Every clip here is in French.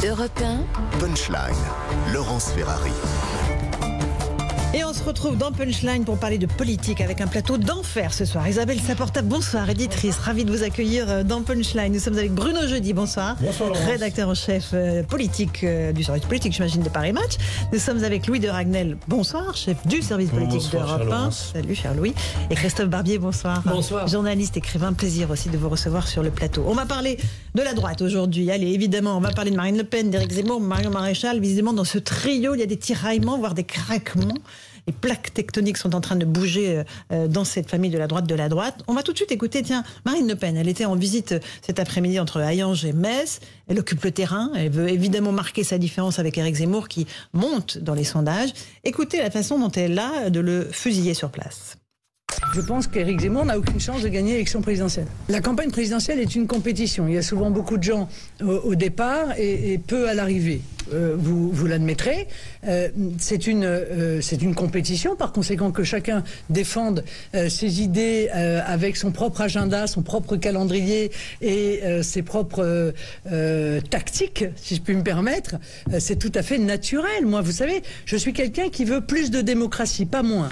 Europe 1. Punchline, Laurence Ferrari. Et on se retrouve dans Punchline pour parler de politique avec un plateau d'enfer ce soir. Isabelle Saporta, bonsoir, éditrice, ravie de vous accueillir dans Punchline. Nous sommes avec Bruno Jeudi, bonsoir. Bonsoir Laurence. Rédacteur en chef politique du service politique, j'imagine, de Paris Match. Nous sommes avec Louis de Ragnel, bonsoir, chef du service politique d'Europe 1. Salut cher Louis. Et Christophe Barbier, bonsoir. Bonsoir. Journaliste, écrivain, plaisir aussi de vous recevoir sur le plateau. On va parler de la droite aujourd'hui. Allez, évidemment, on va parler de Marine Le Pen, d'Éric Zemmour, Marion Maréchal. Visiblement, dans ce trio, il y a des tiraillements, voire des craquements. Les plaques tectoniques sont en train de bouger dans cette famille de la droite. On va tout de suite écouter, Marine Le Pen. Elle était en visite cet après-midi entre Hayange et Metz. Elle occupe le terrain. Elle veut évidemment marquer sa différence avec Éric Zemmour qui monte dans les sondages. Écoutez la façon dont elle a de le fusiller sur place. Je pense qu'Éric Zemmour n'a aucune chance de gagner l'élection présidentielle. La campagne présidentielle est une compétition. Il y a souvent beaucoup de gens au départ et peu à l'arrivée. Vous l'admettrez. C'est une compétition. Par conséquent, que chacun défende ses idées avec son propre agenda, son propre calendrier et ses propres tactiques, si je puis me permettre, c'est tout à fait naturel. Moi, vous savez, je suis quelqu'un qui veut plus de démocratie, pas moins.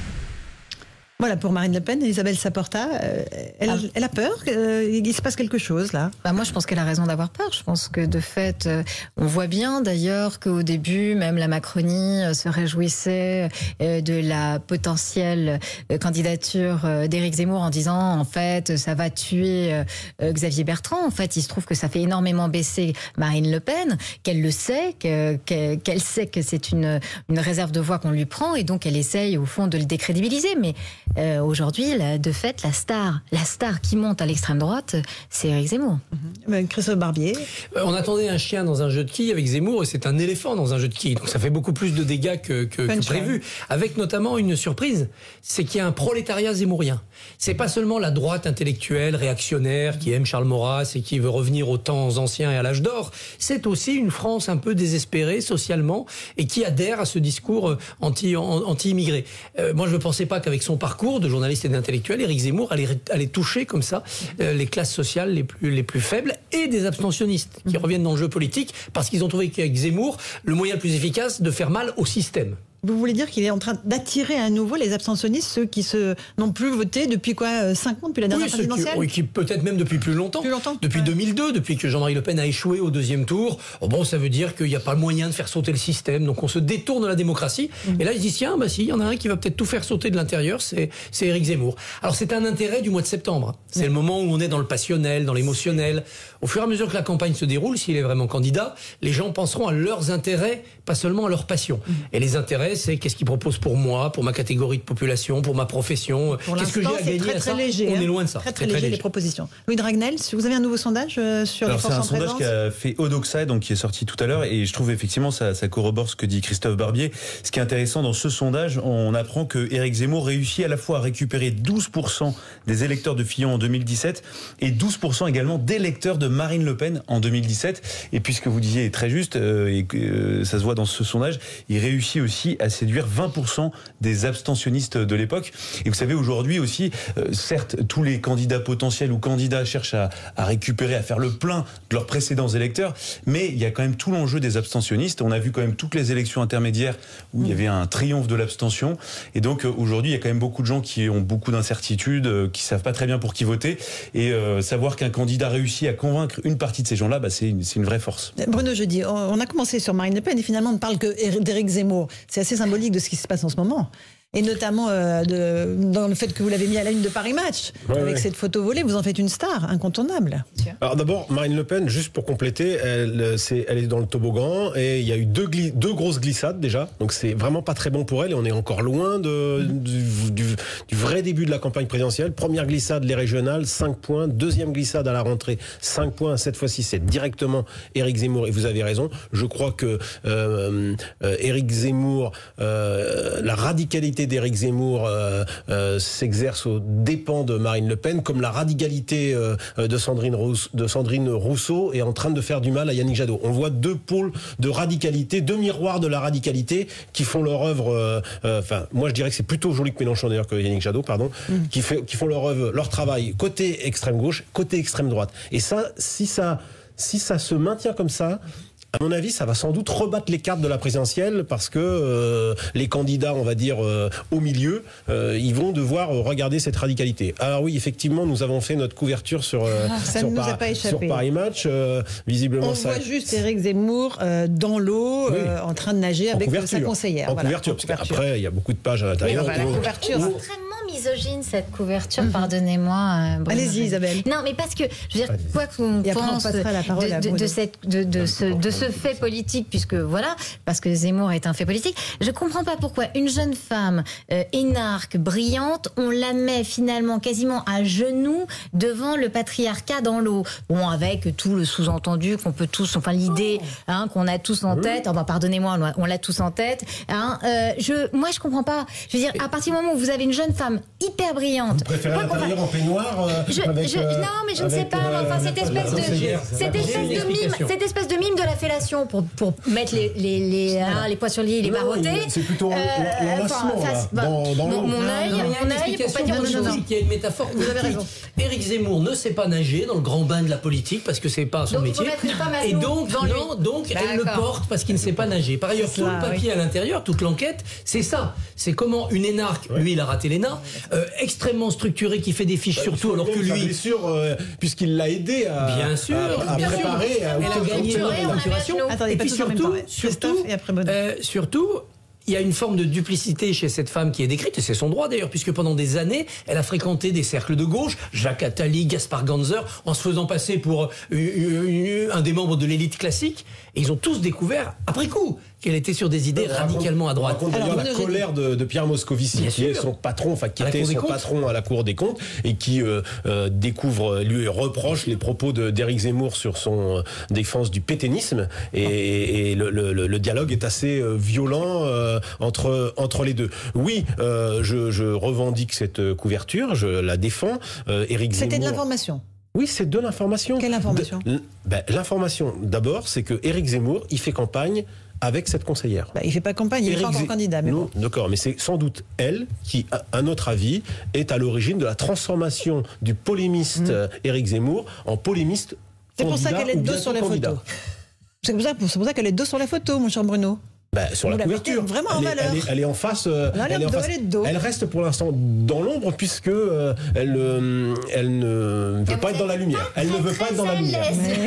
Voilà pour Marine Le Pen. Isabelle Saporta, elle a peur, il se passe quelque chose là. Moi, je pense qu'elle a raison d'avoir peur. Je pense que de fait, on voit bien d'ailleurs qu'au début, même la Macronie se réjouissait de la potentielle candidature d'Éric Zemmour en disant en fait, ça va tuer Xavier Bertrand. En fait, il se trouve que ça fait énormément baisser Marine Le Pen, qu'elle le sait, qu'elle sait que c'est une réserve de voix qu'on lui prend et donc elle essaye au fond de le décrédibiliser. Mais aujourd'hui, de fait, la star qui monte à l'extrême droite, c'est Éric Zemmour. Christophe Barbier. On attendait un chien dans un jeu de quilles avec Zemmour et c'est un éléphant dans un jeu de quilles. Donc ça fait beaucoup plus de dégâts que prévu. Avec notamment une surprise, c'est qu'il y a un prolétariat zemmourien. C'est pas seulement la droite intellectuelle, réactionnaire, qui aime Charles Maurras et qui veut revenir aux temps anciens et à l'âge d'or. C'est aussi une France un peu désespérée socialement et qui adhère à ce discours anti-immigré. Moi, je ne pensais pas qu'avec son parcours de journaliste et d'intellectuel, Éric Zemmour allait toucher comme ça les classes sociales les plus faibles et des abstentionnistes qui reviennent dans le jeu politique parce qu'ils ont trouvé qu'avec Zemmour, le moyen le plus efficace de faire mal au système. Vous voulez dire qu'il est en train d'attirer à nouveau les abstentionnistes, ceux qui n'ont plus voté depuis 5 ans, depuis la dernière présidentielle? Oui, qui peut-être même depuis plus longtemps. Depuis 2002, depuis que Jean-Marie Le Pen a échoué au deuxième tour. Ça veut dire qu'il n'y a pas le moyen de faire sauter le système. Donc on se détourne de la démocratie. Et là, ils disent, tiens, si, il y en a un qui va peut-être tout faire sauter de l'intérieur, c'est Éric Zemmour. Alors c'est un intérêt du mois de septembre. C'est le moment où on est dans le passionnel, dans l'émotionnel. Au fur et à mesure que la campagne se déroule, s'il est vraiment candidat, les gens penseront à leurs intérêts, pas seulement à leur passion. Et les intérêts, c'est qu'est-ce qu'il propose pour moi, pour ma catégorie de population, pour ma profession. Qu'est-ce que j'ai à gagner à ça? Léger, on est loin de ça. Très léger les propositions. Louis de Ragnel, vous avez un nouveau sondage sur les forces en présence? C'est un sondage qu'a fait Odoxa, donc qui est sorti tout à l'heure, et je trouve effectivement ça corrobore ce que dit Christophe Barbier. Ce qui est intéressant dans ce sondage, on apprend que Éric Zemmour réussit à la fois à récupérer 12% des électeurs de Fillon en 2017 et 12% également d'électeurs de Marine Le Pen en 2017. Et puis ce que vous disiez est très juste, et ça se voit dans ce sondage, il réussit aussi à séduire 20% des abstentionnistes de l'époque. Et vous savez, aujourd'hui aussi, certes, tous les candidats potentiels ou candidats cherchent à récupérer, à faire le plein de leurs précédents électeurs, mais il y a quand même tout l'enjeu des abstentionnistes. On a vu quand même toutes les élections intermédiaires où il y avait un triomphe de l'abstention. Et donc aujourd'hui, il y a quand même beaucoup de gens qui ont beaucoup d'incertitudes, qui savent pas très bien pour qui voter. Et savoir qu'un candidat réussit à convaincre une partie de ces gens-là, c'est une vraie force. Bruno Jeudi, on a commencé sur Marine Le Pen et finalement on ne parle que d'Éric Zemmour. C'est assez symbolique de ce qui se passe en ce moment. Et notamment dans le fait que vous l'avez mis à la une de Paris Match, avec cette photo volée, vous en faites une star incontournable. Alors d'abord, Marine Le Pen, juste pour compléter, elle est dans le toboggan et il y a eu deux grosses glissades déjà, donc c'est vraiment pas très bon pour elle et on est encore loin du vrai début de la campagne présidentielle. Première glissade, les régionales, 5 points. Deuxième glissade à la rentrée, 5 points. Cette fois-ci, c'est directement Éric Zemmour et vous avez raison. Je crois que Éric Zemmour, la radicalité d'Éric Zemmour s'exerce aux dépens de Marine Le Pen, comme la radicalité de Sandrine Rousseau est en train de faire du mal à Yannick Jadot. On voit deux pôles de radicalité, deux miroirs de la radicalité qui font leur œuvre. Moi je dirais que c'est plutôt Jean-Luc Mélenchon d'ailleurs que Yannick Jadot, pardon, qui font leur œuvre, leur travail côté extrême gauche, côté extrême droite. Et ça, si ça se maintient comme ça, À mon avis, ça va sans doute rebattre les cartes de la présidentielle parce que les candidats, on va dire, au milieu, ils vont devoir regarder cette radicalité. Alors oui, effectivement, nous avons fait notre couverture sur Paris Match. Visiblement, on voit juste Éric Zemmour dans l'eau, en train de nager avec sa conseillère. En couverture, parce qu'après, il y a beaucoup de pages à l'intérieur. La couverture. Misogyne cette couverture, pardonnez-moi. Allez-y Isabelle. Non mais parce que je veux dire quoi qu'on pense de ce fait politique, puisque voilà, parce que Zemmour est un fait politique, je comprends pas pourquoi une jeune femme énarque, brillante, on la met finalement quasiment à genoux devant le patriarcat dans l'eau. Bon, avec tout le sous-entendu qu'on peut tous, enfin l'idée qu'on a tous en tête. Enfin, pardonnez-moi, on l'a tous en tête. Moi je comprends pas. Je veux dire, à partir du moment où vous avez une jeune femme hyper brillante. Vous préférez l'intérieur en peignoir non, mais je ne sais pas. Enfin, cette espèce de mime de la fellation pour mettre les poings sur les barotés. C'est plutôt l'enlacement dans mon œil. Pour pas dire autre chose. Il y a une métaphore politique. Éric Zemmour ne sait pas nager dans le grand bain de la politique parce que c'est pas son métier. Et donc elle le porte parce qu'il ne sait pas nager. Par ailleurs, tout le papier à l'intérieur, toute l'enquête, c'est ça. C'est comment une énarque, lui il a raté l'ENA, extrêmement structuré, qui fait des fiches sur tout, alors que lui, bien sûr, puisqu'il l'a aidé à préparer, elle a gagné la procuration. Et puis surtout, il y a une forme de duplicité chez cette femme qui est décrite, et c'est son droit d'ailleurs, puisque pendant des années, elle a fréquenté des cercles de gauche, Jacques Attali, Gaspard Ganzer, en se faisant passer pour un des membres de l'élite classique, et ils ont tous découvert, après coup, qu'elle était sur des idées radicalement à droite. On raconte d'ailleurs la colère de Pierre Moscovici, qui est son patron, qui était son patron à la Cour des comptes, et qui découvre, lui reproche les propos d'Éric Zemmour sur son défense du pétainisme, et le dialogue est assez violent entre les deux. Oui, je revendique cette couverture, je la défends. Éric Zemmour... C'était de l'information. Oui, c'est de l'information. Quelle information ? L'information, d'abord, c'est que Éric Zemmour, il fait campagne avec cette conseillère. Il ne fait pas campagne, il n'est pas encore candidat. Mais non, d'accord, mais c'est sans doute elle qui, à notre avis, est à l'origine de la transformation du polémiste Éric Zemmour en polémiste candidat. C'est pour ça qu'elle est de dos sur les photos. C'est pour ça qu'elle est de dos sur les photos, mon cher Bruno. Sur la couverture, vraiment en valeur. Elle est en face. Elle reste pour l'instant dans l'ombre puisque elle ne veut pas être dans la lumière. Elle ne veut pas être dans la lumière.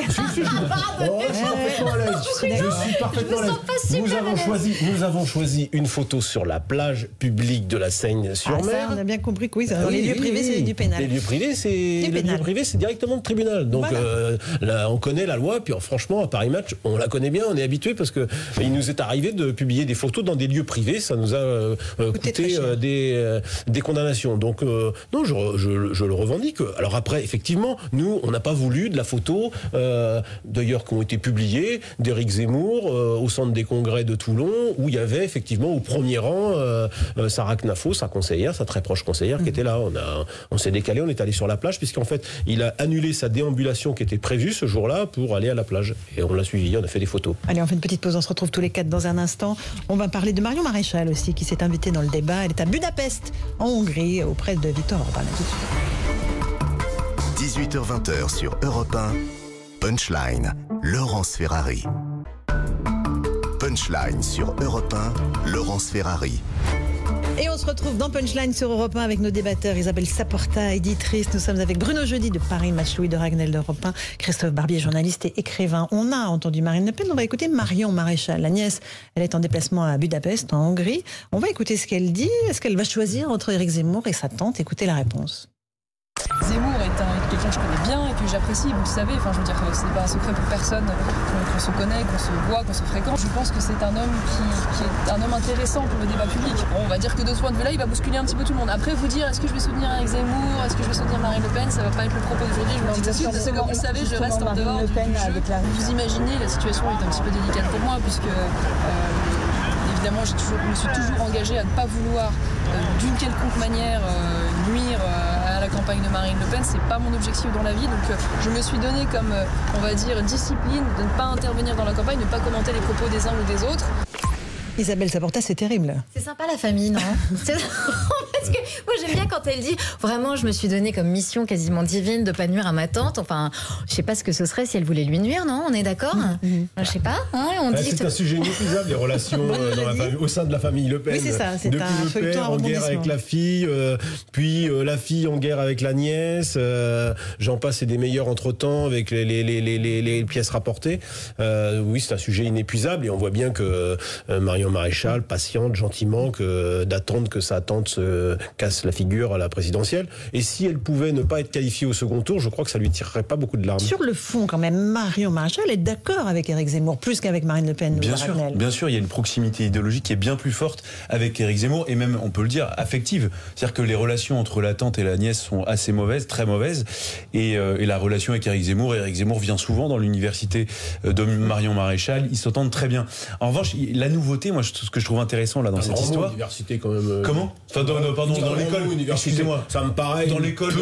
Je suis parfaitement à l'aise. Nous avons choisi une photo sur la plage publique de la Seigne-sur-Mer. On a bien compris que dans les lieux privés, c'est du pénal. Les lieux privés, c'est directement le tribunal. Donc là, on connaît la loi. Puis franchement, à Paris Match, on la connaît bien, on est habitué parce que il nous est arrivé de publier des photos dans des lieux privés, ça nous a coûté des condamnations. Donc non, je le revendique. Alors après, effectivement, nous, on n'a pas voulu de la photo, d'ailleurs, qui ont été publiées, d'Éric Zemmour au centre des congrès de Toulon, où il y avait effectivement au premier rang Sarah Knafo, sa conseillère, sa très proche conseillère, qui était là. On s'est décalé, on est allé sur la plage, puisqu'en fait, il a annulé sa déambulation qui était prévue ce jour-là pour aller à la plage. Et on l'a suivi, on a fait des photos. Allez, on fait une petite pause, on se retrouve tous les quatre dans un instant. On va parler de Marion Maréchal aussi, qui s'est invitée dans le débat. Elle est à Budapest, en Hongrie, auprès de Victor Orban. 18h-20h sur Europe 1, Punchline, Laurence Ferrari. Punchline sur Europe 1, Laurence Ferrari. Et on se retrouve dans Punchline sur Europe 1 avec nos débatteurs Isabelle Saporta, éditrice. Nous sommes avec Bruno Jeudi de Paris Match, Louis de Ragnel d'Europe 1, Christophe Barbier, journaliste et écrivain. On a entendu Marine Le Pen, on va écouter Marion Maréchal. La nièce, elle est en déplacement à Budapest, en Hongrie. On va écouter ce qu'elle dit. Est-ce qu'elle va choisir entre Éric Zemmour et sa tante ? Écoutez la réponse. Zemmour est quelqu'un que je connais bien et que j'apprécie, vous le savez, je veux dire, ce n'est pas un secret pour personne qu'on se connaît, qu'on se voit, qu'on se fréquente. Je pense que c'est un homme qui est un homme intéressant pour le débat public. Bon, on va dire que de ce point de vue-là, il va bousculer un petit peu tout le monde. Après, vous dire, est-ce que je vais soutenir Éric Zemmour, est-ce que je vais soutenir Marine Le Pen, ça va pas être le propos d'aujourd'hui, je vous le dis tout de suite, parce que comme vous le savez, je reste en dehors du jeu. Vous imaginez, la situation est un petit peu délicate pour moi, puisque... évidemment, je me suis toujours engagée à ne pas vouloir d'une quelconque manière nuire à la campagne de Marine Le Pen. C'est pas mon objectif dans la vie. Donc je me suis donné comme, on va dire, discipline de ne pas intervenir dans la campagne, de ne pas commenter les propos des uns ou des autres. Isabelle Saporta, c'est terrible. C'est sympa la famille, non? Parce que Moi, j'aime bien quand elle dit vraiment, je me suis donné comme mission quasiment divine de pas nuire à ma tante. Enfin, je sais pas ce que ce serait si elle voulait lui nuire, non? On est d'accord? Je sais pas. Hein, on dit c'est un sujet inépuisable, les relations dans la famille, au sein de la famille Le Pen. Oui, c'est ça. C'est Depuis un le feuilleton père à en guerre avec la fille, puis la fille en guerre avec la nièce. J'en passe et des meilleurs entre-temps avec les pièces rapportées. Oui, c'est un sujet inépuisable et on voit bien que Marion Maréchal patiente gentiment d'attendre que sa tante se casse la figure à la présidentielle. Et si elle pouvait ne pas être qualifiée au second tour, je crois que ça lui tirerait pas beaucoup de larmes. Sur le fond, quand même, Marion Maréchal est d'accord avec Éric Zemmour, plus qu'avec Marine Le Pen. Bien sûr, il y a une proximité idéologique qui est bien plus forte avec Éric Zemmour et même, on peut le dire, affective. C'est-à-dire que les relations entre la tante et la nièce sont assez mauvaises, très mauvaises. Et la relation avec Éric Zemmour vient souvent dans l'université de Marion Maréchal. Ils s'entendent très bien. En revanche, la nouveauté, moi, ce que je trouve intéressant là dans cette histoire. Université quand même. Comment? Enfin, dans l'école. Excusez-moi. Ça me paraît. Dans l'école.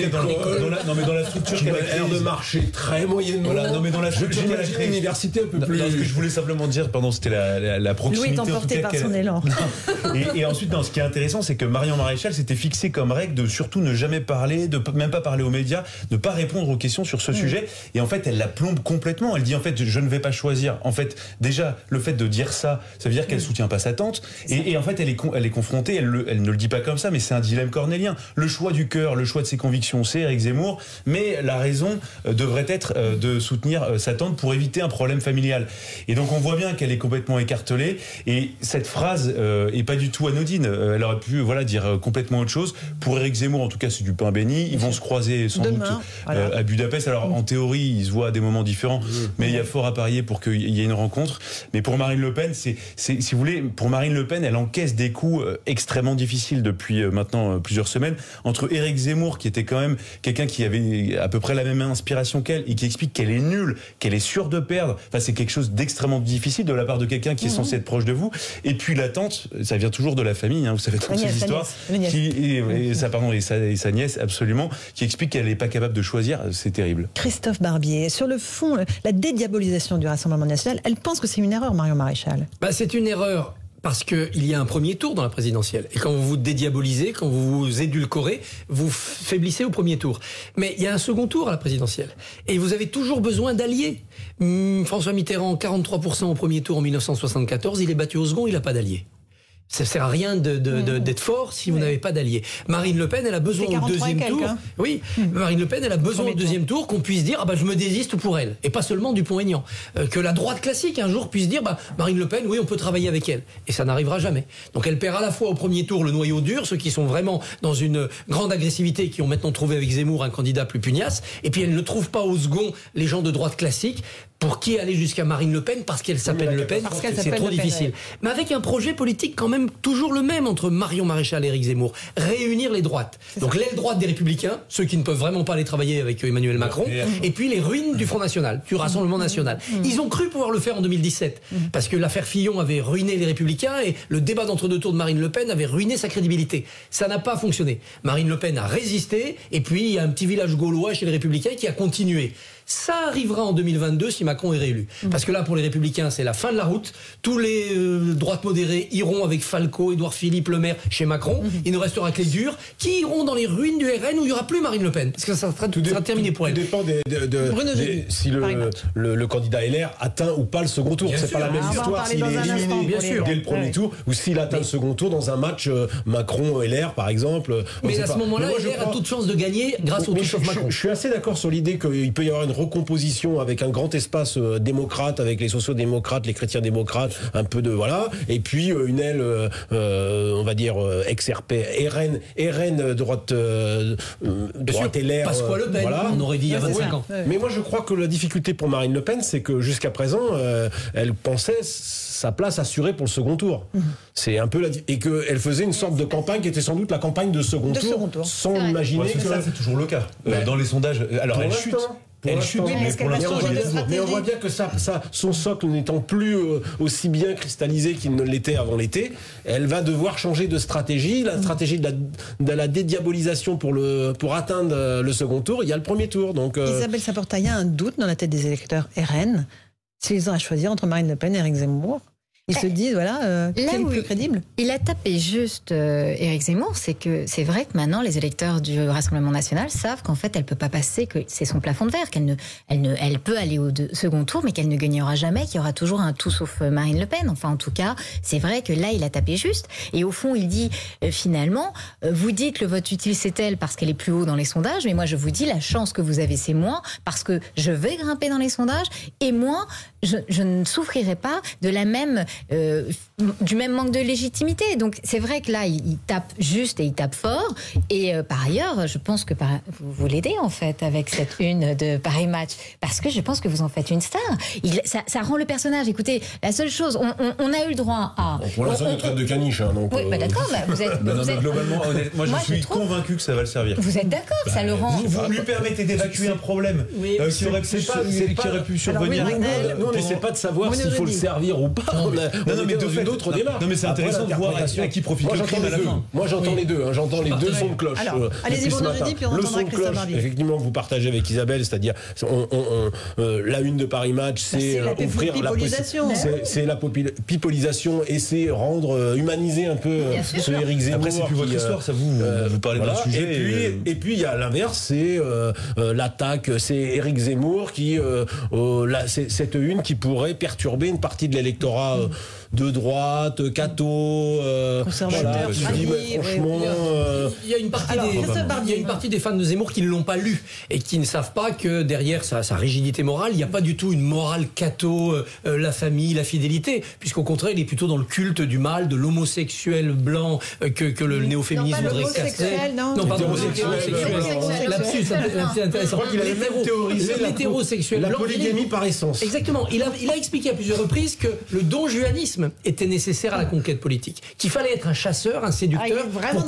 Non, mais dans la structure qui a l'air de marcher très moyennement. Voilà, non, mais dans la structure qu'elle a créée. L'université un peu plus. Ce que je voulais simplement dire, pardon, c'était la proximité. Louis est emporté par son élan. Et ensuite, ce qui est intéressant, c'est que Marion Maréchal s'était fixé comme règle de surtout ne jamais parler, de même pas parler aux médias, de pas répondre aux questions sur ce sujet. Et en fait, elle la plombe complètement. Elle dit en fait, je ne vais pas choisir. En fait, déjà, le fait de dire ça veut dire qu'elle soutient pas sa tante. Et en fait, elle est confrontée. Elle ne le dit pas comme ça, mais c'est un dilemme cornélien. Le choix du cœur, le choix de ses convictions, c'est Éric Zemmour. Mais la raison devrait être de soutenir sa tante pour éviter un problème familial. Et donc, on voit bien qu'elle est complètement écartelée. Et cette phrase est pas du tout anodine. Elle aurait pu, dire complètement autre chose. Pour Éric Zemmour, en tout cas, c'est du pain béni. Ils vont se croiser sans doute à Budapest. Alors, en théorie, ils se voient à des moments différents, mais il y a fort à parier pour qu'il y ait une rencontre. Mais pour Marine Le Pen, si vous voulez, pour Marine Le Pen, elle encaisse des coups extrêmement difficiles depuis maintenant plusieurs semaines. Entre Éric Zemmour, qui était quand même quelqu'un qui avait à peu près la même inspiration qu'elle et qui explique qu'elle est nulle, qu'elle est sûre de perdre. Enfin, c'est quelque chose d'extrêmement difficile de la part de quelqu'un qui est censé être proche de vous. Et puis la tante, ça vient toujours de la famille, vous savez toutes ces histoires, et sa nièce, absolument, qui explique qu'elle n'est pas capable de choisir. C'est terrible. Christophe Barbier, sur le fond, la dédiabolisation du Rassemblement national, elle pense que c'est une erreur, Marion Maréchal. C'est une erreur. Parce qu'il y a un premier tour dans la présidentielle. Et quand vous vous dédiabolisez, quand vous vous édulcorez, vous faiblissez au premier tour. Mais il y a un second tour à la présidentielle. Et vous avez toujours besoin d'alliés. François Mitterrand, 43% au premier tour en 1974. Il est battu au second, il n'a pas d'alliés. Ça sert à rien d'être fort si vous n'avez pas d'alliés. Marine Le Pen, elle a besoin au deuxième tour. Oui, Marine Le Pen, elle a besoin au deuxième tour qu'on puisse dire je me désiste pour elle. Et pas seulement Dupont-Aignan. Que la droite classique un jour puisse dire Marine Le Pen, oui, on peut travailler avec elle. Et ça n'arrivera jamais. Donc elle perd à la fois au premier tour le noyau dur, ceux qui sont vraiment dans une grande agressivité, qui ont maintenant trouvé avec Zemmour un candidat plus pugnace. Et puis elle ne trouve pas au second les gens de droite classique. Pour qui aller jusqu'à Marine Le Pen parce qu'elle s'appelle Le Pen, c'est trop difficile. Mais avec un projet politique quand même toujours le même entre Marion Maréchal et Éric Zemmour, réunir les droites. Donc l'aile droite des Républicains, ceux qui ne peuvent vraiment pas aller travailler avec Emmanuel Macron, et puis les ruines du Front National, du Rassemblement National. Ils ont cru pouvoir le faire en 2017 parce que l'affaire Fillon avait ruiné les Républicains et le débat d'entre-deux tours de Marine Le Pen avait ruiné sa crédibilité. Ça n'a pas fonctionné. Marine LePen a résisté et puis il y a un petit village gaulois chez les Républicains qui a continué. Ça arrivera en 2022 si Macron est réélu. Parce que là, pour les Républicains, c'est la fin de la route. Tous les droites modérées iront avec Falco, Édouard Philippe, Le Maire chez Macron. Il ne restera que les durs qui iront dans les ruines du RN où il n'y aura plus Marine Le Pen. Parce que ça sera terminé pour elle. Tout dépend si le candidat LR atteint ou pas le second tour. C'est pas la même histoire s'il est éliminé dès le premier tour ou s'il atteint le second tour dans un match Macron-LR, par exemple. Mais à ce moment-là, LR a toute chance de gagner grâce au tout-sauf Macron. Je suis assez d'accord sur l'idée qu'il peut y avoir une recomposition avec un grand espace démocrate, avec les sociaux-démocrates, les chrétiens-démocrates, un peu de et puis une aile, on va dire ex-RP, RN droite LR. Pasquale Le Pen, on aurait dit il y a 25 ans. Mais moi je crois que la difficulté pour Marine Le Pen, c'est que jusqu'à présent, elle pensait sa place assurée pour le second tour. C'est un peu et qu'elle faisait une sorte de campagne qui était sans doute la campagne de second tour. Sans imaginer que ça c'est toujours le cas dans les sondages. Alors elle chute. Elle chute, mais pour l'instant, on voit bien que son socle n'étant plus aussi bien cristallisé qu'il ne l'était avant l'été, elle va devoir changer de stratégie. La stratégie de la dédiabolisation pour atteindre le second tour, il y a le premier tour. Donc, Isabelle Saporta, il y a un doute dans la tête des électeurs RN s'ils ont à choisir entre Marine Le Pen et Éric Zemmour. Ils se disent, voilà, qui est le plus crédible. Il a tapé juste Éric Zemmour, c'est que c'est vrai que maintenant les électeurs du Rassemblement national savent qu'en fait elle peut pas passer, que c'est son plafond de verre, elle peut aller au second tour, mais qu'elle ne gagnera jamais, qu'il y aura toujours un tout sauf Marine Le Pen. Enfin, en tout cas, c'est vrai que là il a tapé juste. Et au fond, il dit finalement, vous dites le vote utile c'est elle parce qu'elle est plus haut dans les sondages, mais moi je vous dis la chance que vous avez c'est moi parce que je vais grimper dans les sondages et moi je ne souffrirai pas de la même du même manque de légitimité. Donc c'est vrai que là il tape juste et il tape fort. Et par ailleurs, je pense que vous l'aidez en fait avec cette une de Paris Match, parce que je pense que vous en faites une star. Ça rend le personnage. Écoutez, la seule chose, on a eu le droit à. Pour l'instant, on traite de caniche. Donc, oui, d'accord. Vous êtes. Globalement, moi je suis convaincu que ça va le servir. Vous êtes d'accord, ça le rend. Vous lui permettez d'évacuer un problème qui aurait pu survenir. Nous, on n'essaie pas de savoir s'il faut le servir ou pas. On est dans une autre démarche. Non, mais c'est intéressant de voir à qui profite le crime à la fin. Moi, j'entends les deux. J'entends les deux sons de cloche. Alors, allez-y, pour jeudi, puis on entendra Christophe Barbier. Effectivement, que vous partagez avec Isabelle, c'est-à-dire la une de Paris Match, c'est offrir la c'est la pipolisation et c'est rendre humaniser un peu ce Éric Zemmour. Après, c'est plus votre histoire, ça vous parlez d'un sujet. Et puis il y a l'inverse, c'est l'attaque, c'est Éric Zemmour qui cette une qui pourrait perturber une partie de l'électorat de droite, catho, conservateur, qui se dit franchement. Il y a une partie des fans de Zemmour qui ne l'ont pas lu et qui ne savent pas que derrière sa rigidité morale, il n'y a pas du tout une morale catho, la famille, la fidélité, puisqu'au contraire, il est plutôt dans le culte du mal, de l'homosexuel blanc que le néo-féminisme voudrait castrer. Non, pardon, l'hétérosexuel. Lapsus, c'est intéressant. Je crois qu'il a même théorisé l'hétérosexuel. La polygamie par essence. Exactement. Il a expliqué à plusieurs reprises que le donjuanisme était nécessaire à la conquête politique, qu'il fallait être un chasseur, un séducteur,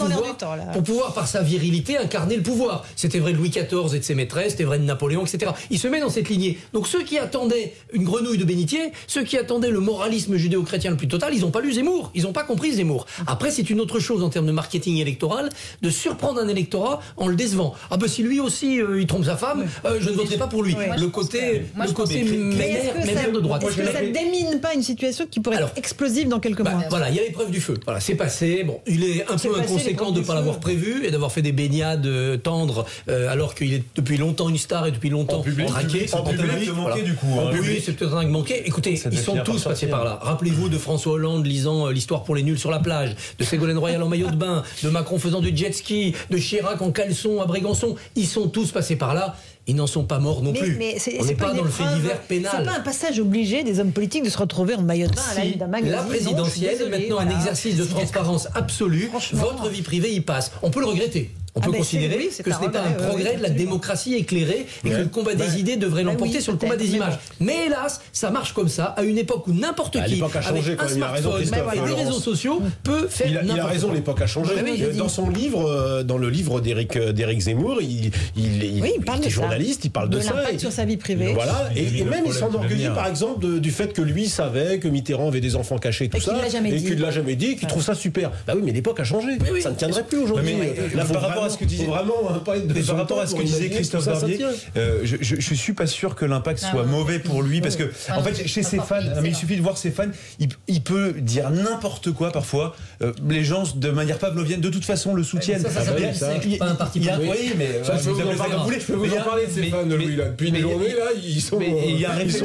pour pouvoir, par sa virilité, incarner le pouvoir. C'était vrai de Louis XIV et de ses maîtresses, c'était vrai de Napoléon, etc. Il se met dans cette lignée. Donc ceux qui attendaient une grenouille de bénitier, ceux qui attendaient le moralisme judéo-chrétien le plus total, ils n'ont pas lu Zemmour, ils n'ont pas compris Zemmour. Après, c'est une autre chose en termes de marketing électoral, de surprendre un électorat en le décevant. Ah ben si lui aussi il trompe sa femme, je ne voterai pas pour lui. Le côté mémère de droite. Est-ce que ça ne démine pas une situation qui pourrait être explosive dans quelques mois? Voilà, il y a l'épreuve du feu. Voilà, c'est passé. Bon, il est un peu inconséquent de ne pas l'avoir prévu et d'avoir fait des baignades tendres alors qu'il est depuis longtemps une star et depuis longtemps traqué. En public, de manquer du coup. Oui, c'est peut-être un manqué. Écoutez, ils sont tous passés par là. Rappelez-vous de François Hollande lisant l'histoire pour les nuls sur la plage, de Ségolène Royal en maillot de bain, de Macron faisant du jet ski, de Chirac en caleçon à Brégançon. Ils sont tous passés par là. Ils n'en sont pas morts non plus. On n'est pas dans le fait divers pénal. C'est pas un passage obligé des hommes politiques de se retrouver en maillot de bain à la une d'un magazine. La présidentielle est maintenant un exercice de transparence absolue. Votre vie privée y passe. On peut le regretter. On peut considérer que ce n'est pas un progrès de la démocratie éclairée et que le combat des idées devrait l'emporter sur le combat des images. Mais hélas, ça marche comme ça à une époque où n'importe qui, avec un smartphone et des réseaux sociaux, peut faire n'importe quoi. Il a raison, l'époque a changé. Dans son livre, dans le livre d'Éric Zemmour, il est journaliste, il parle de ça. L'impact sur sa vie privée. Voilà, et même il s'enorgueillit par exemple du fait que lui savait que Mitterrand avait des enfants cachés, tout ça, et qu'il ne l'a jamais dit, qu'il trouve ça super. Bah oui, mais l'époque a changé. Ça ne tiendrait plus aujourd'hui. Par rapport à ce que disait Christophe Barbier, je suis pas sûr que l'impact soit mauvais pour lui, parce que en fait chez ses fans, mais il suffit de voir ses fans, il peut dire n'importe quoi parfois. Les gens de manière pavlovienne de toute façon le soutiennent. C'est pas un parti politique. Oui, mais je peux vous en parler de ces fans de lui là. Depuis une journée là, ils sont. Il y a un réflexe.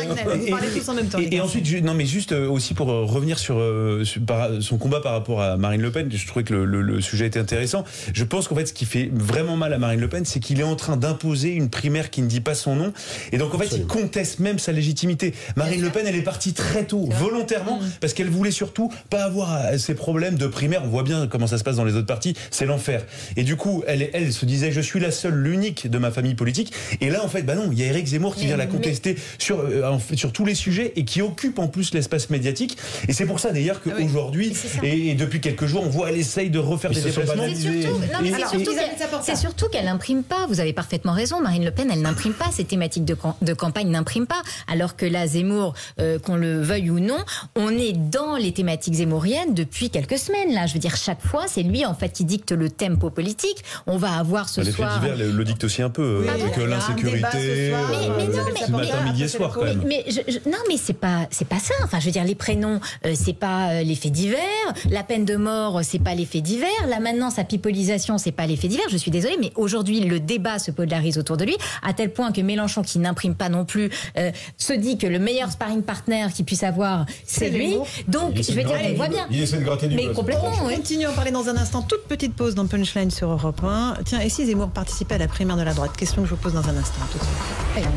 Et ensuite, non mais juste aussi pour revenir sur son combat par rapport à Marine Le Pen, je trouvais que le sujet était intéressant. Je pense qu'en fait, ce qui fait vraiment mal à Marine Le Pen, c'est qu'il est en train d'imposer une primaire qui ne dit pas son nom. Et donc, en fait, il conteste même sa légitimité. Marine Le Pen, elle est partie très tôt, volontairement, parce qu'elle voulait surtout pas avoir ces problèmes de primaire. On voit bien comment ça se passe dans les autres partis. C'est l'enfer. Et du coup, elle se disait, je suis la seule, l'unique de ma famille politique. Et là, en fait, non, il y a Éric Zemmour qui vient la contester sur tous les sujets et qui occupe en plus l'espace médiatique. Et c'est pour ça, d'ailleurs, qu'aujourd'hui, et depuis quelques jours, on voit, elle essaye de refaire des déplacements. c'est surtout qu'elle n'imprime pas. Vous avez parfaitement raison, Marine Le Pen, elle n'imprime pas. Ces thématiques de campagne n'impriment pas. Alors que là, Zemmour, qu'on le veuille ou non, on est dans les thématiques zemmouriennes depuis quelques semaines. Là, je veux dire, chaque fois, c'est lui en fait qui dicte le tempo politique. On va avoir ce soir. Les faits divers le dictent aussi un peu, avec l'insécurité. Ce matin, midi et soir, quand même. Non, mais c'est pas ça. Enfin, je veux dire, les prénoms, c'est pas les faits divers. La peine de mort, c'est pas les faits divers. Là, maintenant, sa pipolisation, c'est pas les faits divers. Je suis désolée, mais aujourd'hui, le débat se polarise autour de lui, à tel point que Mélenchon, qui n'imprime pas non plus, se dit que le meilleur sparring partner qu'il puisse avoir, c'est lui. Donc, je vais dire, on voit bien. Il essaie de gratter du mais complètement, on continue à en parler dans un instant. Toute petite pause dans Punchline sur Europe 1. Tiens, et si Zemmour participait à la primaire de la droite? Question que je vous pose dans un instant. Tout de suite.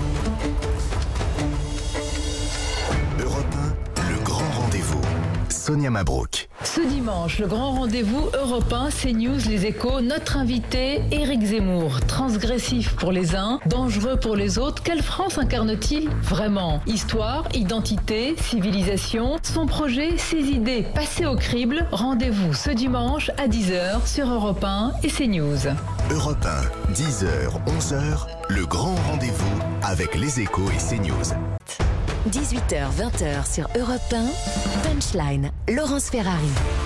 Europe 1, le grand rendez-vous. Sonia Mabrouk. Ce dimanche, le grand rendez-vous Europe 1, CNews, Les Échos. Notre invité, Éric Zemmour. Transgressif pour les uns, dangereux pour les autres. Quelle France incarne-t-il vraiment? Histoire, identité, civilisation, son projet, ses idées passées au crible. Rendez-vous ce dimanche à 10h sur Europe 1 et CNews. Europe 1, 10h, 11h, le grand rendez-vous avec Les Échos et CNews. 18h, 20h sur Europe 1, Punchline, Laurence Ferrari.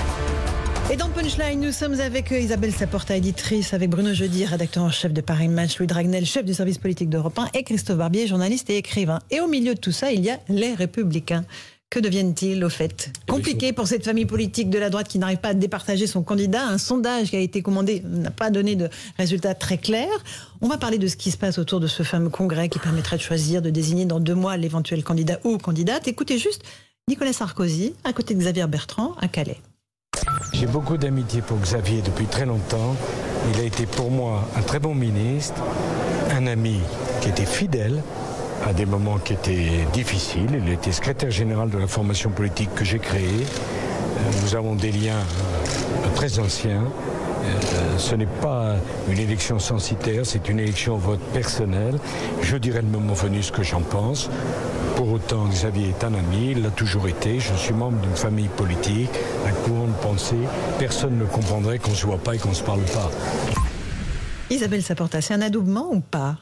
Et dans Punchline, nous sommes avec Isabelle Saporta, éditrice, avec Bruno Jeudi, rédacteur en chef de Paris Match, Louis Dragnel, chef du service politique d'Europe 1, et Christophe Barbier, journaliste et écrivain. Et au milieu de tout ça, il y a les Républicains. Que deviennent-ils au fait? Compliqué pour cette famille politique de la droite qui n'arrive pas à départager son candidat. Un sondage qui a été commandé n'a pas donné de résultats très clairs. On va parler de ce qui se passe autour de ce fameux congrès qui permettrait de choisir, de désigner dans 2 mois l'éventuel candidat ou candidate. Écoutez juste Nicolas Sarkozy à côté de Xavier Bertrand à Calais. J'ai beaucoup d'amitié pour Xavier depuis très longtemps. Il a été pour moi un très bon ministre, un ami qui était fidèle à des moments qui étaient difficiles. Il était secrétaire général de la formation politique que j'ai créée. Nous avons des liens très anciens. Ce n'est pas une élection censitaire, c'est une élection au vote personnel. Je dirai le moment venu ce que j'en pense. Pour autant, Xavier est un ami, il l'a toujours été. Je suis membre d'une famille politique, un courant de pensée. Personne ne comprendrait qu'on ne se voit pas et qu'on ne se parle pas. Isabelle Saporta, c'est un adoubement ou pas?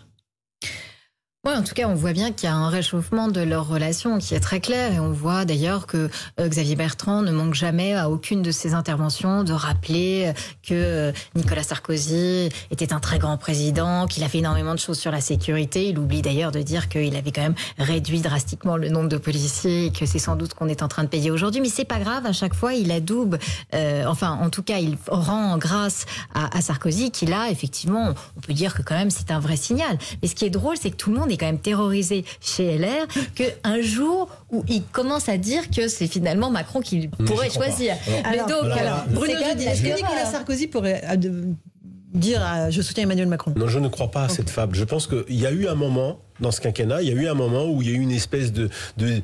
Oui, en tout cas, on voit bien qu'il y a un réchauffement de leur relation qui est très clair. Et on voit d'ailleurs que Xavier Bertrand ne manque jamais à aucune de ses interventions de rappeler que Nicolas Sarkozy était un très grand président, qu'il a fait énormément de choses sur la sécurité. Il oublie d'ailleurs de dire qu'il avait quand même réduit drastiquement le nombre de policiers et que c'est sans doute ce qu'on est en train de payer aujourd'hui. Mais c'est pas grave, à chaque fois, il adoube, en tout cas, il rend grâce à Sarkozy qu'il a, effectivement, on peut dire que quand même c'est un vrai signal. Mais ce qui est drôle, c'est que tout le monde est quand même terrorisé chez LR qu'un jour où il commence à dire que c'est finalement Macron qu'il pourrait choisir. Bruno Jeudi, est-ce que Nicolas Sarkozy pourrait dire je soutiens Emmanuel Macron? Non, je ne crois pas à cette fable. Je pense qu'il y a eu un moment dans ce quinquennat, il y a eu un moment où il y a eu une espèce de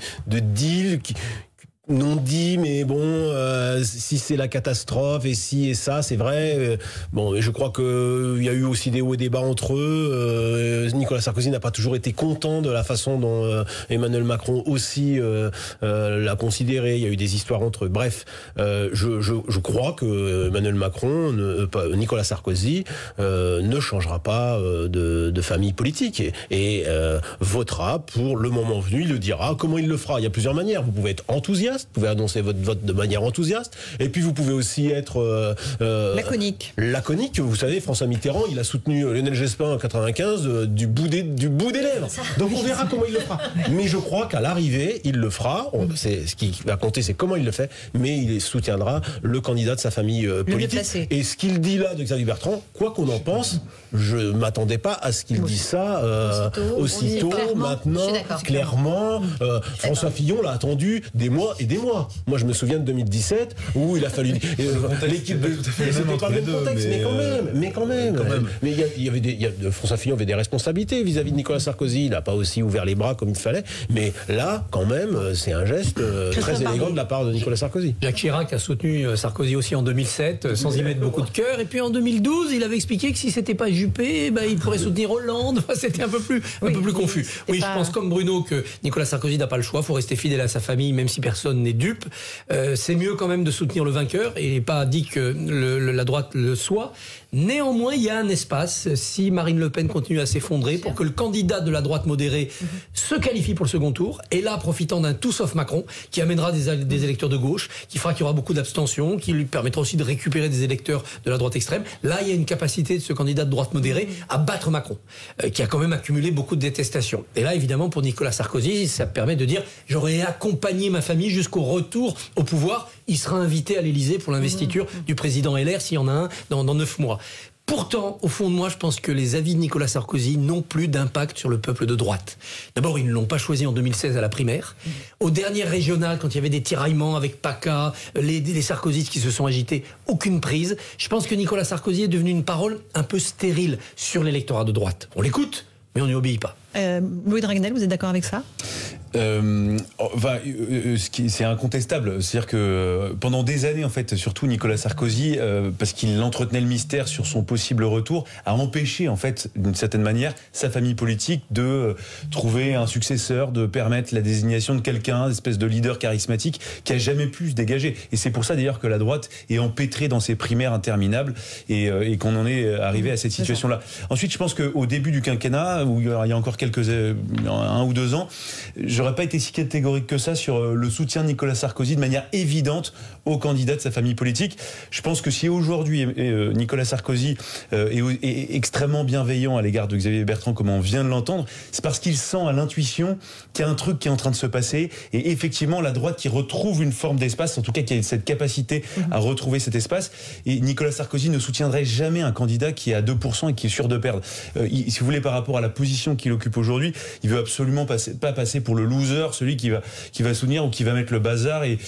deal non dit, mais bon, si c'est la catastrophe et si et ça, c'est vrai. Bon, je crois qu'il y a eu aussi des hauts et des bas entre eux. Nicolas Sarkozy n'a pas toujours été content de la façon dont Emmanuel Macron aussi l'a considéré. Il y a eu des histoires entre eux. Bref, je crois que Emmanuel Macron, Nicolas Sarkozy, ne changera pas de famille politique et votera pour le moment venu. Il le dira. Comment il le fera? Il y a plusieurs manières. Vous pouvez être enthousiaste. Vous pouvez annoncer votre vote de manière enthousiaste. Et puis vous pouvez aussi être laconique. Vous savez, François Mitterrand, il a soutenu Lionel Jospin en 95 du bout des lèvres. Donc on verra comment il le fera. Mais je crois qu'à l'arrivée, il le fera. Ce qui va compter, c'est comment il le fait. Mais il soutiendra le candidat de sa famille politique. Et ce qu'il dit là de Xavier Bertrand, quoi qu'on en pense, je ne m'attendais pas à ce qu'il dise ça aussitôt maintenant, clairement. François Fillon l'a attendu des mois et des mois. Moi, je me souviens de 2017 où il a fallu l'équipe de c'était pas le même contexte, mais quand même. Mais François Fillon avait des responsabilités vis-à-vis de Nicolas Sarkozy. Il n'a pas aussi ouvert les bras comme il fallait. Mais là, quand même, c'est un geste très élégant de la part de Nicolas Sarkozy. Jacques Chirac a soutenu Sarkozy aussi en 2007, sans y mettre beaucoup de cœur. Et puis en 2012, il avait expliqué que si c'était pas Juppé, il pourrait soutenir Hollande. C'était un peu plus confus. Oui, je pense comme Bruno que Nicolas Sarkozy n'a pas le choix. Il faut rester fidèle à sa famille, même si personne n'est dupe. C'est mieux quand même de soutenir le vainqueur et pas dit que la droite le soit. Néanmoins, il y a un espace, si Marine Le Pen continue à s'effondrer, pour que le candidat de la droite modérée se qualifie pour le second tour, et là, profitant d'un tout sauf Macron, qui amènera des électeurs de gauche, qui fera qu'il y aura beaucoup d'abstention, qui lui permettra aussi de récupérer des électeurs de la droite extrême. Là, il y a une capacité de ce candidat de droite modérée à battre Macron, qui a quand même accumulé beaucoup de détestation. Et là, évidemment, pour Nicolas Sarkozy, ça permet de dire « j'aurais accompagné ma famille jusqu'au retour au pouvoir ». Il sera invité à l'Élysée pour l'investiture du président LR, s'il y en a un, dans 9 mois. Pourtant, au fond de moi, je pense que les avis de Nicolas Sarkozy n'ont plus d'impact sur le peuple de droite. D'abord, ils ne l'ont pas choisi en 2016 à la primaire. Aux dernières régionales, quand il y avait des tiraillements avec PACA, les sarkozystes qui se sont agités, aucune prise. Je pense que Nicolas Sarkozy est devenu une parole un peu stérile sur l'électorat de droite. On l'écoute, mais on n'y obéit pas. Louis Dragnel, vous êtes d'accord avec ça ? C'est incontestable. C'est-à-dire que pendant des années, en fait, surtout Nicolas Sarkozy, parce qu'il entretenait le mystère sur son possible retour, a empêché, en fait, d'une certaine manière, sa famille politique de trouver un successeur, de permettre la désignation de quelqu'un, une espèce de leader charismatique qui a jamais pu se dégager. Et c'est pour ça d'ailleurs que la droite est empêtrée dans ses primaires interminables et qu'on en est arrivé à cette situation-là. Ensuite, je pense qu'au début du quinquennat, où il y a encore 1 ou 2 ans, j'aurais pas été si catégorique que ça sur le soutien de Nicolas Sarkozy de manière évidente aux candidats de sa famille politique. Je pense que si aujourd'hui Nicolas Sarkozy est extrêmement bienveillant à l'égard de Xavier Bertrand, comme on vient de l'entendre, c'est parce qu'il sent à l'intuition qu'il y a un truc qui est en train de se passer, et effectivement la droite qui retrouve une forme d'espace, en tout cas qui a cette capacité à retrouver cet espace. Et Nicolas Sarkozy ne soutiendrait jamais un candidat qui est à 2% et qui est sûr de perdre. Si vous voulez, par rapport à la position qu'il occupe aujourd'hui, il veut absolument pas passer pour le loser, celui qui va soutenir ou qui va mettre le bazar et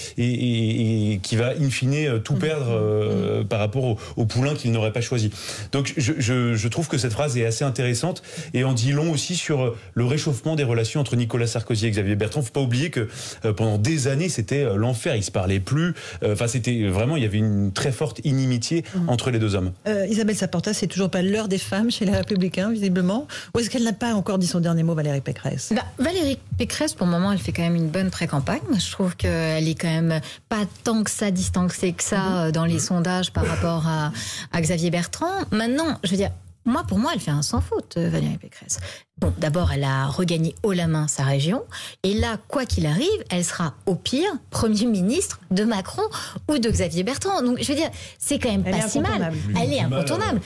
qui va in fine tout perdre par rapport au poulain qu'il n'aurait pas choisi. Donc je trouve que cette phrase est assez intéressante et en dit long aussi sur le réchauffement des relations entre Nicolas Sarkozy et Xavier Bertrand. Faut pas oublier que pendant des années c'était l'enfer, ils se parlaient plus. Enfin c'était vraiment, il y avait une très forte inimitié entre les deux hommes. Isabelle Saporta, c'est toujours pas l'heure des femmes chez les Républicains visiblement, ou est-ce qu'elle n'a pas encore dit son dernier mot, Valérie Pécresse? Valérie Pécresse, pour le moment, elle fait quand même une bonne pré-campagne. Je trouve qu'elle est quand même pas tant que ça distancée que ça dans les sondages par rapport à Xavier Bertrand. Maintenant, je veux dire, pour moi, elle fait un sans faute, Valérie Pécresse. Bon, d'abord, elle a regagné haut la main sa région. Et là, quoi qu'il arrive, elle sera au pire Premier ministre de Macron ou de Xavier Bertrand. Donc, je veux dire, c'est quand même pas si mal. Elle est incontournable.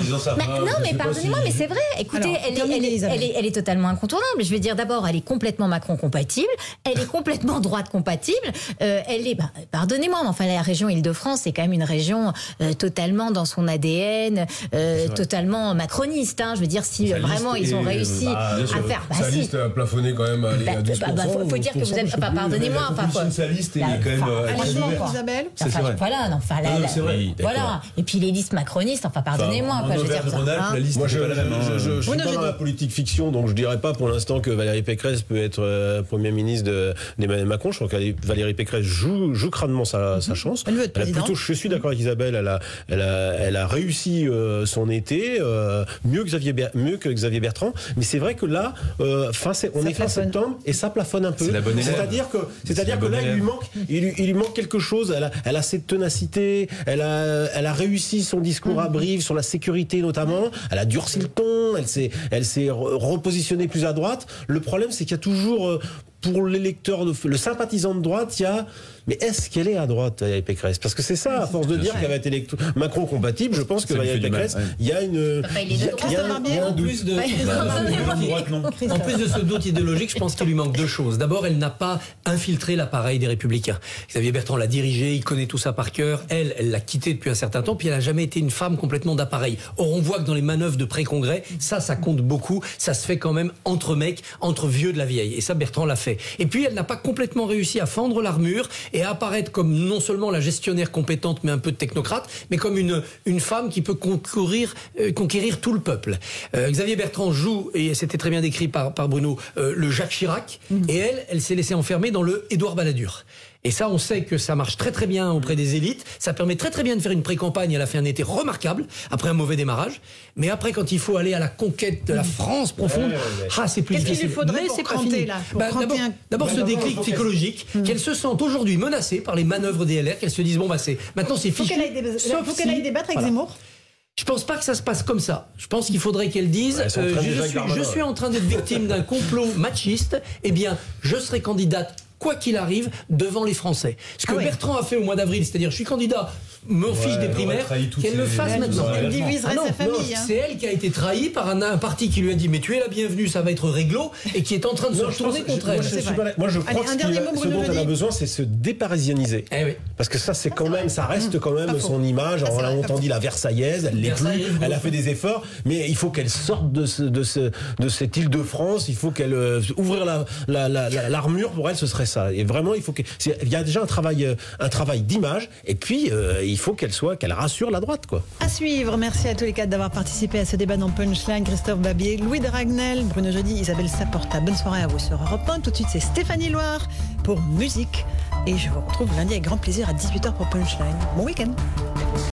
Non, mais pardonnez-moi, mais c'est vrai. Écoutez, elle est totalement incontournable. Je veux dire, d'abord, elle est complètement Macron compatible. Elle est complètement droite compatible. Elle est, pardonnez-moi, mais enfin, la région Île-de-France, c'est quand même une région totalement dans son ADN, totalement macroniste. Hein. Je veux dire, si vraiment ils ont réussi à faire. Sa liste a plafonné quand même à 12%. Faut dire que vous avez. Pardonnez-moi. Sa liste est quand même. Isabelle. Voilà, c'est vrai. Voilà. Et puis les listes macronistes. Enfin, pardonnez-moi. En Auvergne-Rhône-Alpes, la liste n'est pas la même. Je suis pas dans la politique fiction, donc je dirais pas pour l'instant que Valérie Pécresse peut être Premier ministre d'Emmanuel Macron. Je crois que Valérie Pécresse joue crânement sa chance. Elle veut être présidente. Je suis d'accord avec Isabelle. Elle a réussi son été mieux que Xavier Bertrand. Mais c'est vrai que là, on est fin septembre et ça plafonne un peu. C'est-à-dire que là, il lui manque quelque chose. Elle a cette ténacité. Elle a réussi son discours à Brive sur la sécurité notamment. Elle a durci le ton. Elle s'est repositionnée plus à droite. Le problème, c'est qu'il y a toujours pour l'électeur, le sympathisant de droite, il y a. Mais est-ce qu'elle est à droite, Valérie Pécresse? Parce que c'est ça, à force de dire qu'elle va être Macron compatible, je pense que Valérie Pécresse, il y a une. En plus de ce doute idéologique, je pense qu'il lui manque 2 choses. D'abord, elle n'a pas infiltré l'appareil des Républicains. Xavier Bertrand l'a dirigé, il connaît tout ça par cœur. Elle l'a quitté depuis un certain temps, puis elle n'a jamais été une femme complètement d'appareil. Or, on voit que dans les manœuvres de pré-congrès, ça compte beaucoup. Ça se fait quand même entre mecs, entre vieux de la vieille. Et ça, Bertrand l'a fait. Et puis, elle n'a pas complètement réussi à fendre l'armure et à apparaître comme non seulement la gestionnaire compétente, mais un peu de technocrate, mais comme une femme qui peut conquérir tout le peuple. Xavier Bertrand joue, et c'était très bien décrit par Bruno, le Jacques Chirac, et elle s'est laissée enfermer dans le Édouard Balladur. Et ça, on sait que ça marche très très bien auprès des élites. Ça permet très très bien de faire une pré-campagne. Elle a fait un été remarquable après un mauvais démarrage. Mais après, quand il faut aller à la conquête de la France profonde, c'est plus difficile. Qu'est-ce qu'il lui faudrait pour cranter là? D'abord ce déclic psychologique, qu'elle se sente aujourd'hui menacée par les manœuvres des LR, qu'elle se dise maintenant c'est fichu. Faut qu'elle aille débattre avec Zemmour. Je pense pas que ça se passe comme ça. Je pense qu'il faudrait qu'elle dise je suis en train d'être victime d'un complot machiste. Eh bien, je serai candidate quoi qu'il arrive devant les Français. Ce que Bertrand a fait au mois d'avril, c'est-à-dire je suis candidat, me fiche des primaires, qu'elle le fasse maintenant. Elle diviserait sa famille. C'est elle qui a été trahie par un parti qui lui a dit mais tu es la bienvenue, ça va être réglo, et qui est en train de se retourner contre elle. Moi je crois que ce dont elle a besoin, c'est se déparisiennement. Parce que ça, c'est quand même, ça reste quand même son image. On l'a entendu, la Versaillaise, elle l'est plus, elle a fait des efforts, mais il faut qu'elle sorte de cette Île-de-France, il faut qu'elle ouvrir l'armure pour elle, ce serait ça. Et vraiment, il y a déjà un travail d'image, et puis il faut qu'elle rassure la droite, quoi. À suivre. Merci à tous les quatre d'avoir participé à ce débat dans Punchline. Christophe Barbier, Louis de Ragnel, Bruno Jeudi, Isabelle Saporta. Bonne soirée à vous sur Europe 1. Tout de suite, c'est Stéphanie Loire pour musique. Et je vous retrouve lundi avec grand plaisir à 18h pour Punchline. Bon week-end.